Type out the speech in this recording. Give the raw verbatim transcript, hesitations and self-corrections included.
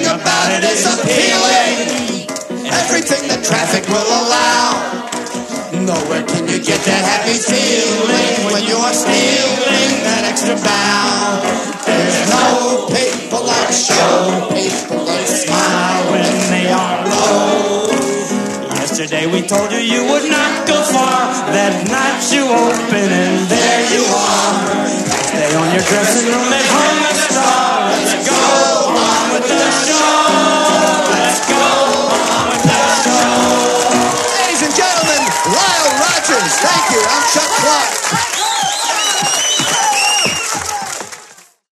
about it is appealing. Everything the traffic will allow. Nowhere can you get that happy feeling when you are stealing that extra bound. There's no people that show people that smile when they are low. Yesterday we told you you would not go far. That night you open and there you are. Stay on your dressing room at home and star. Let's go on with the show. Let's go on with the show. Ladies and gentlemen, Lyle Rogers. Thank you. I'm Chuck Clark.